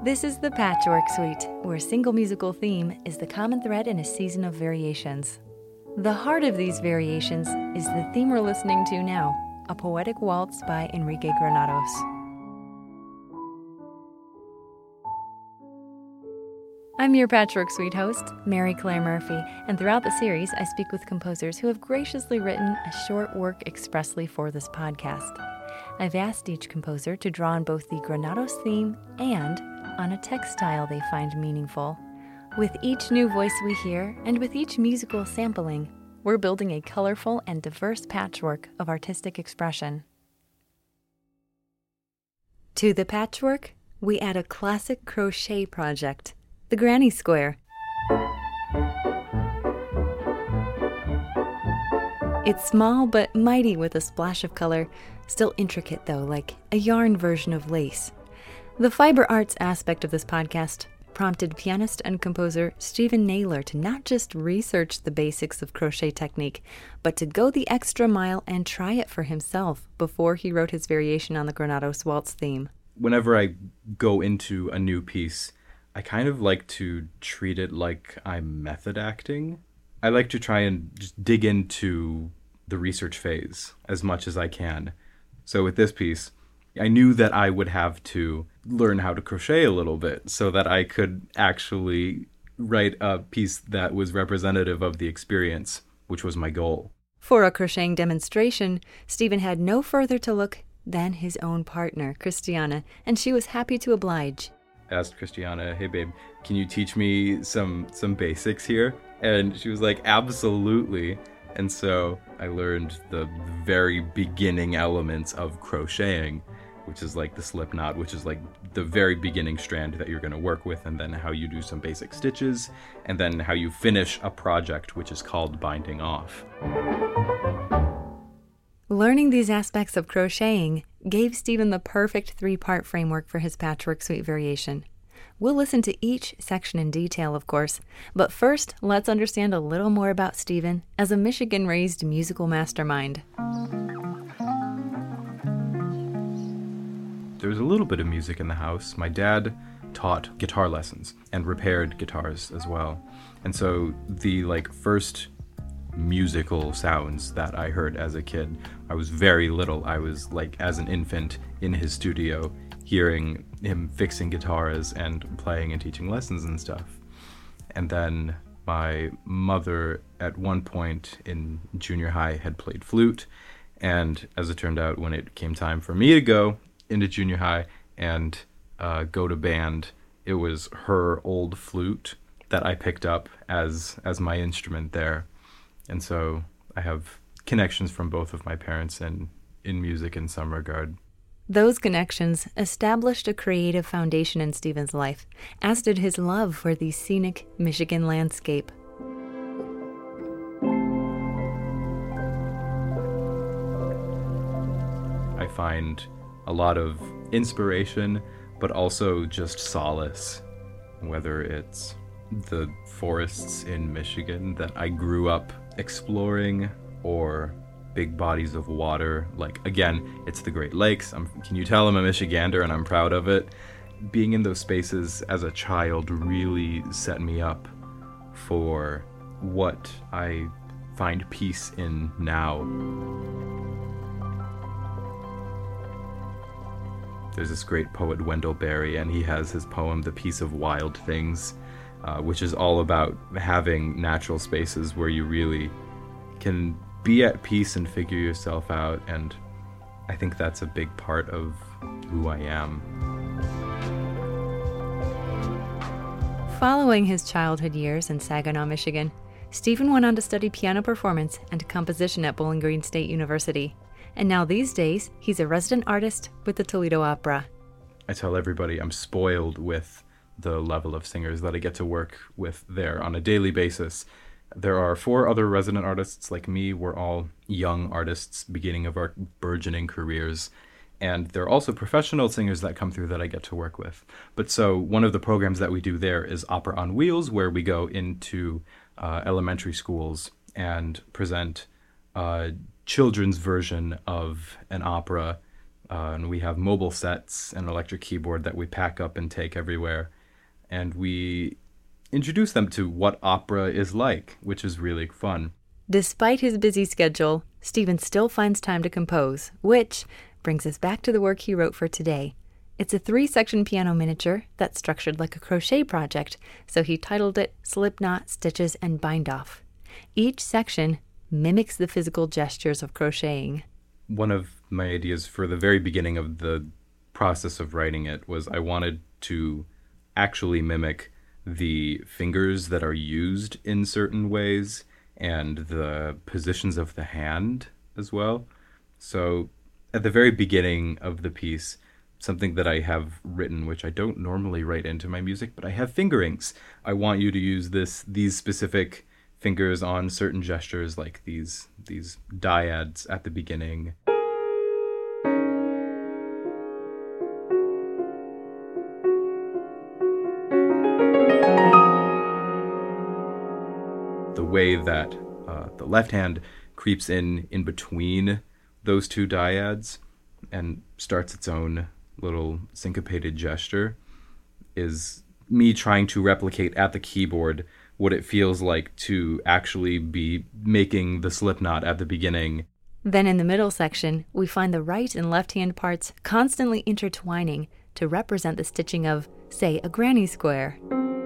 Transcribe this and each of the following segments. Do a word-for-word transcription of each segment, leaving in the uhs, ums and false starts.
This is the Patchwork Suite, where a single musical theme is the common thread in a season of variations. The heart of these variations is the theme we're listening to now, a poetic waltz by Enrique Granados. I'm your Patchwork Suite host, Mary Claire Murphy, and throughout the series, I speak with composers who have graciously written a short work expressly for this podcast. I've asked each composer to draw on both the Granados theme and on a textile they find meaningful. With each new voice we hear, and with each musical sampling, we're building a colorful and diverse patchwork of artistic expression. To the patchwork, we add a classic crochet project, the Granny Square. It's small but mighty with a splash of color, still intricate though, like a yarn version of lace. The fiber arts aspect of this podcast prompted pianist and composer Stephen Naylor to not just research the basics of crochet technique, but to go the extra mile and try it for himself before he wrote his variation on the Granados Waltz theme. Whenever I go into a new piece, I kind of like to treat it like I'm method acting. I like to try and just dig into the research phase as much as I can. So with this piece, I knew that I would have to learn how to crochet a little bit so that I could actually write a piece that was representative of the experience, which was my goal. For a crocheting demonstration, Stephen had no further to look than his own partner, Christiana, and she was happy to oblige. I asked Christiana, hey babe, can you teach me some some basics here? And she was like, absolutely. And so I learned the very beginning elements of crocheting, which is like the slip knot, which is like the very beginning strand that you're going to work with, and then how you do some basic stitches, and then how you finish a project, which is called binding off. Learning these aspects of crocheting gave Stephen the perfect three-part framework for his Patchwork Suite variation. We'll listen to each section in detail, of course, but first, let's understand a little more about Stephen as a Michigan-raised musical mastermind. There was a little bit of music in the house. My dad taught guitar lessons and repaired guitars as well. And so the like first musical sounds that I heard as a kid, I was very little. I was like as an infant in his studio, hearing him fixing guitars and playing and teaching lessons and stuff. And then my mother at one point in junior high had played flute. And as it turned out, when it came time for me to go into junior high and uh, go to band, it was her old flute that I picked up as as my instrument there. And so I have connections from both of my parents and in music in some regard. Those connections established a creative foundation in Stephen's life, as did his love for the scenic Michigan landscape. I find a lot of inspiration, but also just solace, whether it's the forests in Michigan that I grew up exploring, or big bodies of water. Like, again, it's the Great Lakes. I'm, can you tell I'm a Michigander and I'm proud of it? Being in those spaces as a child really set me up for what I find peace in now. There's this great poet, Wendell Berry, and he has his poem, The Peace of Wild Things, uh, which is all about having natural spaces where you really can be at peace and figure yourself out, and I think that's a big part of who I am. Following his childhood years in Saginaw, Michigan, Stephen went on to study piano performance and composition at Bowling Green State University. And now these days, he's a resident artist with the Toledo Opera. I tell everybody I'm spoiled with the level of singers that I get to work with there on a daily basis. There are four other resident artists like me. We're all young artists, beginning of our burgeoning careers. And there are also professional singers that come through that I get to work with. But so one of the programs that we do there is Opera on Wheels, where we go into uh, elementary schools and present a children's version of an opera Uh, and we have mobile sets and electric keyboard that we pack up and take everywhere. And we introduce them to what opera is like, which is really fun. Despite his busy schedule, Stephen still finds time to compose, which brings us back to the work he wrote for today. It's a three-section piano miniature that's structured like a crochet project, so he titled it Slipknot, Stitches, and Bind Off. Each section mimics the physical gestures of crocheting. One of my ideas for the very beginning of the process of writing it was I wanted to actually mimic the fingers that are used in certain ways and the positions of the hand as well. So at the very beginning of the piece, something that I have written, which I don't normally write into my music, but I have fingerings. I want you to use this these specific fingers on certain gestures, like these these dyads at the beginning. The way that uh, the left hand creeps in in between those two dyads and starts its own little syncopated gesture is me trying to replicate at the keyboard what it feels like to actually be making the slip knot at the beginning. Then in the middle section, we find the right and left hand parts constantly intertwining to represent the stitching of, say, a granny square.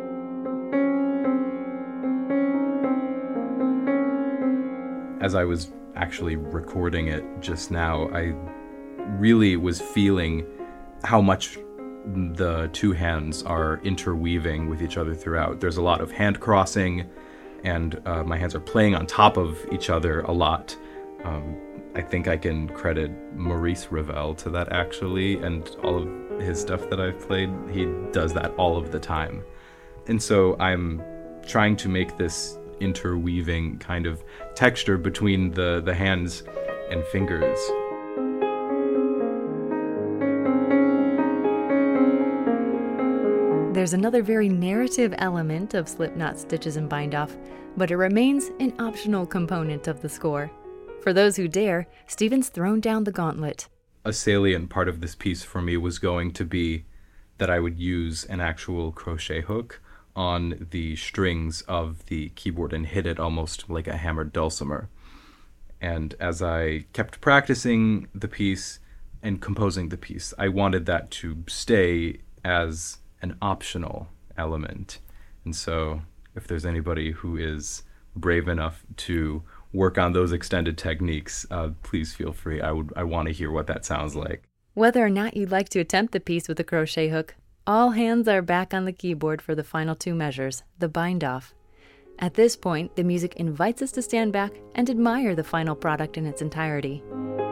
As I was actually recording it just now, I really was feeling how much the two hands are interweaving with each other throughout. There's a lot of hand crossing, and uh, my hands are playing on top of each other a lot. Um, I think I can credit Maurice Ravel to that, actually, and all of his stuff that I've played, he does that all of the time. And so I'm trying to make this interweaving kind of texture between the, the hands and fingers. There's another very narrative element of Slipknot, Stitches, and Bind Off, but it remains an optional component of the score. For those who dare, Stephen's thrown down the gauntlet. A salient part of this piece for me was going to be that I would use an actual crochet hook on the strings of the keyboard and hit it almost like a hammered dulcimer. And as I kept practicing the piece and composing the piece, I wanted that to stay as an optional element. And so if there's anybody who is brave enough to work on those extended techniques, uh, please feel free. I would I want to hear what that sounds like. Whether or not you'd like to attempt the piece with a crochet hook, all hands are back on the keyboard for the final two measures, the bind off. At this point, the music invites us to stand back and admire the final product in its entirety.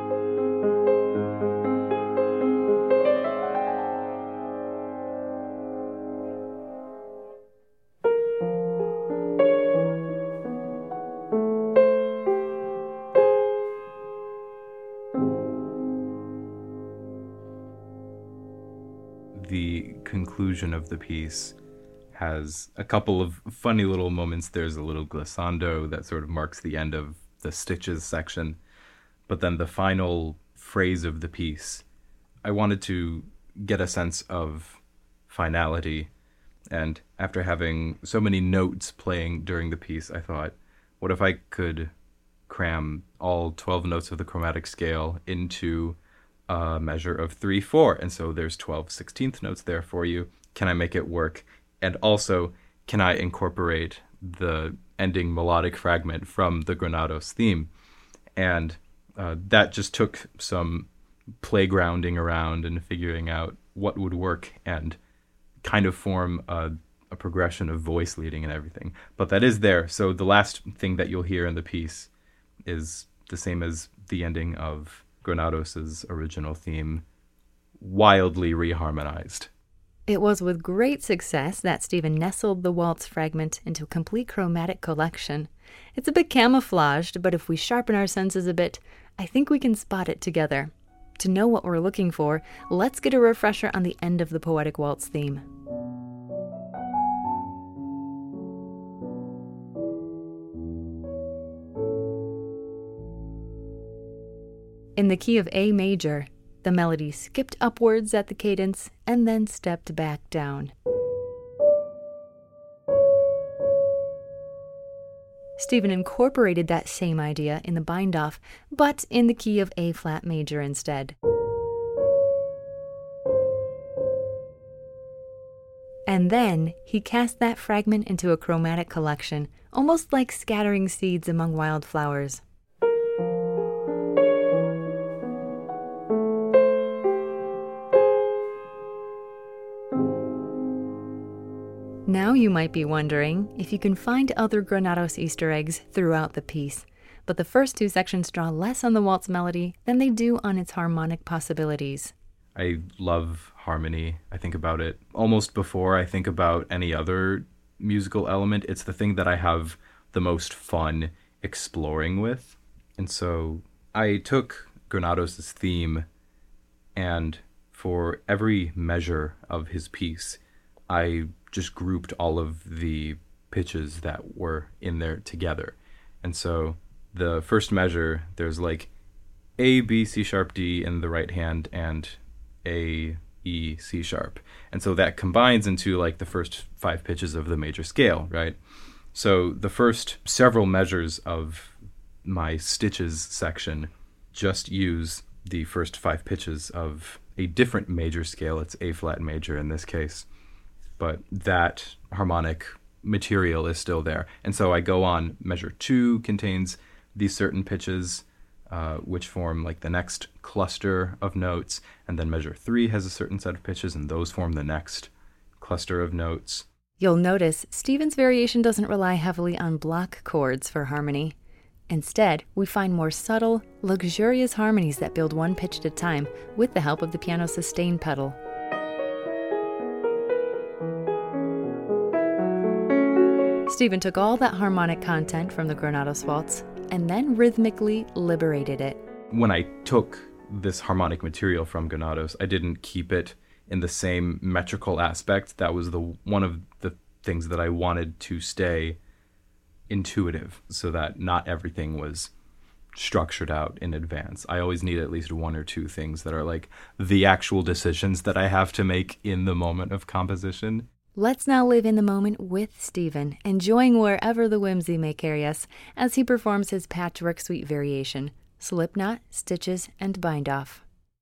The conclusion of the piece has a couple of funny little moments. There's a little glissando that sort of marks the end of the stitches section. But then the final phrase of the piece, I wanted to get a sense of finality. And after having so many notes playing during the piece, I thought, what if I could cram all twelve notes of the chromatic scale into a measure of three four? And so there's twelve sixteenth notes there for you. Can I make it work? And also, can I incorporate the ending melodic fragment from the Granados theme? And uh, that just took some playgrounding around and figuring out what would work and kind of form a, a progression of voice leading and everything. But that is there. So the last thing that you'll hear in the piece is the same as the ending of Granados' original theme, wildly reharmonized. It was with great success that Stephen nestled the waltz fragment into a complete chromatic collection. It's a bit camouflaged, but if we sharpen our senses a bit, I think we can spot it together. To know what we're looking for, let's get a refresher on the end of the Poetic Waltz theme. In the key of A major, The melody skipped upwards at the cadence and then stepped back down. Stephen incorporated that same idea in the bind-off, but in the key of A-flat major instead. And then he cast that fragment into a chromatic collection, almost like scattering seeds among wildflowers. Now you might be wondering if you can find other Granados Easter eggs throughout the piece, but the first two sections draw less on the waltz melody than they do on its harmonic possibilities. I love harmony. I think about it almost before I think about any other musical element. It's the thing that I have the most fun exploring with. And so I took Granados' theme, and for every measure of his piece, I just grouped all of the pitches that were in there together. And so the first measure, there's like A, B, C sharp, D in the right hand, and A, E, C sharp. And so that combines into like the first five pitches of the major scale, right? So the first several measures of my stitches section just use the first five pitches of a different major scale. It's A flat major in this case. But that harmonic material is still there. And so I go on, measure two contains these certain pitches, uh, which form like the next cluster of notes, and then measure three has a certain set of pitches, and those form the next cluster of notes. You'll notice Stephen's variation doesn't rely heavily on block chords for harmony. Instead, we find more subtle, luxurious harmonies that build one pitch at a time with the help of the piano sustain pedal. Stephen took all that harmonic content from the Granados Waltz and then rhythmically liberated it. When I took this harmonic material from Granados, I didn't keep it in the same metrical aspect. That was the one of the things that I wanted to stay intuitive, so that not everything was structured out in advance. I always need at least one or two things that are like the actual decisions that I have to make in the moment of composition. Let's now live in the moment with Stephen, enjoying wherever the whimsy may carry us as he performs his Patchwork Suite variation, Slipknot, Stitches, and Bind Off.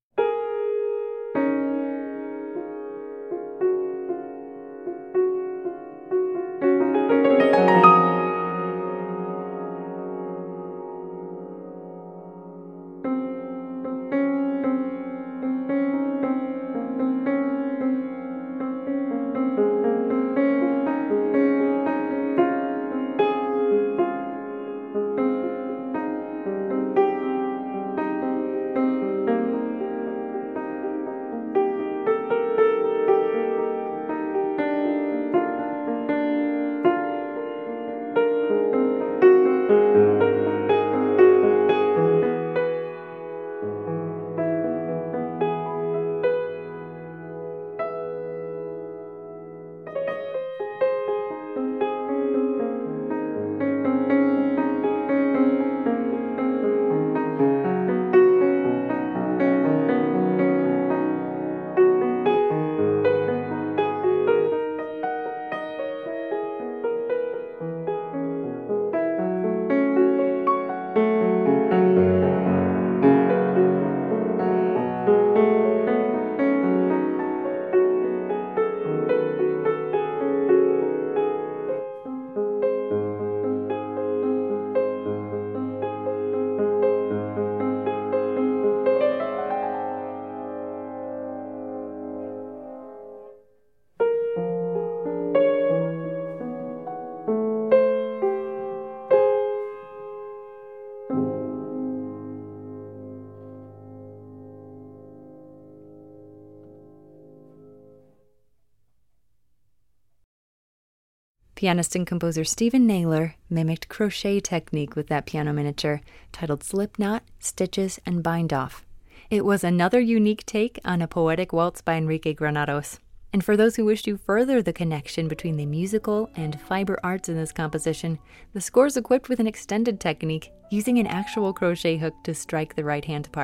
Pianist and composer Stephen Naylor mimicked crochet technique with that piano miniature, titled Slipknot, Stitches, and Bind Off. It was another unique take on a poetic waltz by Enrique Granados. And for those who wish to further the connection between the musical and fiber arts in this composition, the score is equipped with an extended technique using an actual crochet hook to strike the right hand part.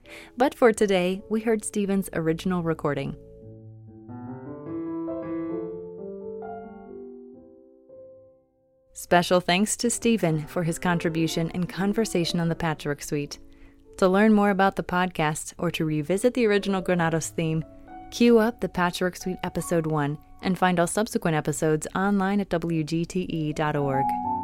But for today, we heard Stephen's original recording. Special thanks to Stephen for his contribution and conversation on the Patchwork Suite. To learn more about the podcast or to revisit the original Granados theme, cue up the Patchwork Suite Episode one and find all subsequent episodes online at W G T E dot org.